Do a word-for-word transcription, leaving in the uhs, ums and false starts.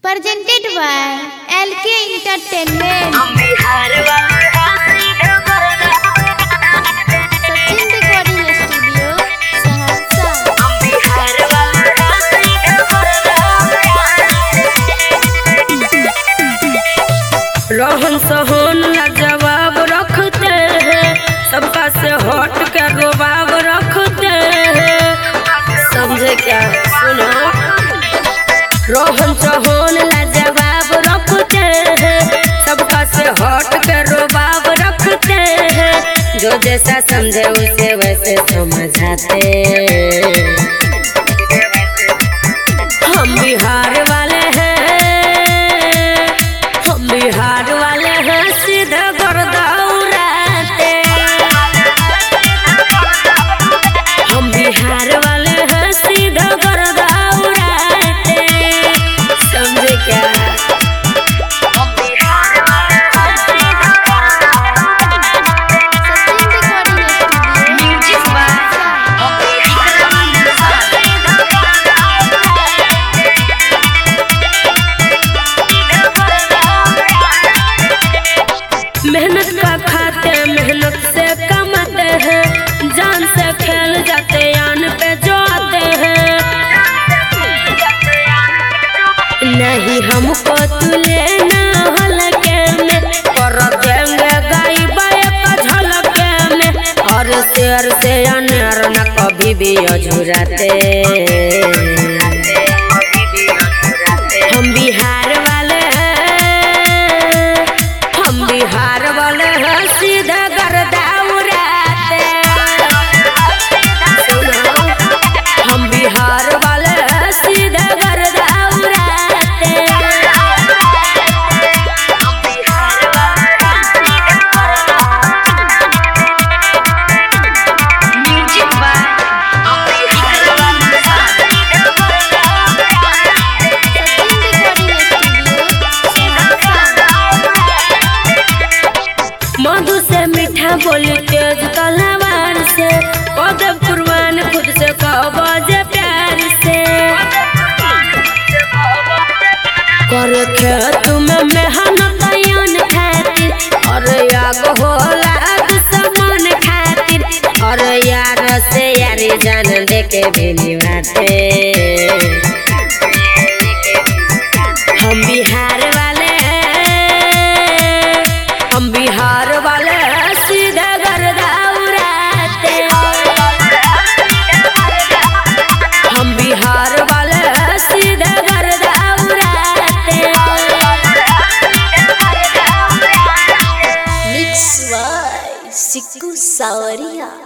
presented by L K Entertainment. Sachin Recording Studio, Saharsa. रहन सहन ला जवाब रखते हैं, सबका से हट के रुबाब रखते हैं। समझे क्या? सुनो, रहन सहन ला जवाब रखते हैं, सबका से हट के रुबाब रखते हैं। जो जैसा समझे उसे वैसे समझाते हैं। हम बिहार वाले हैं, हम बिहार वाले हैं, सीधा गर्दा उड़ाते। हम बिहार वाले हैं, सीधा गर्दा उड़ाते। समझे क्या? Sachin Recording Studio, म्यूजिक बा मेहनत का खाते, मेहनत से कमाते हैं, जान से खेल जाते, यान पे जो आते हैं। नहीं हमको तू लेना हल्के में, कर देंगे गाई बाई का झलके में। और शेर से अनेर न कभी भी अझुराते। हम बिहार वाले हैं, हम बिहार वाले हैं, सीधा गर्दा उड़ाते। सुनो, हम बिहार वाले हैं, सीधा गर्दा उड़ाते। म्यूजिक बा Sachin Recording Studio, Saharsa. मधु से मीठा बोली तेज तलवार से, कदम कुर्बान खुद से कहो जे प्यार से। कर खेत में मेहनत यान खातिर, और याग होला दुश्मन खातिर। और यार से यारी जान दे के भी निभाते। हम बिहार वाले हैं, हम बिहार वाले हैं, सीधा गर्दा उड़ाते। हम बिहार वाले हैं, सीधा गर्दा उड़ाते। Mix by Siku Sawaria.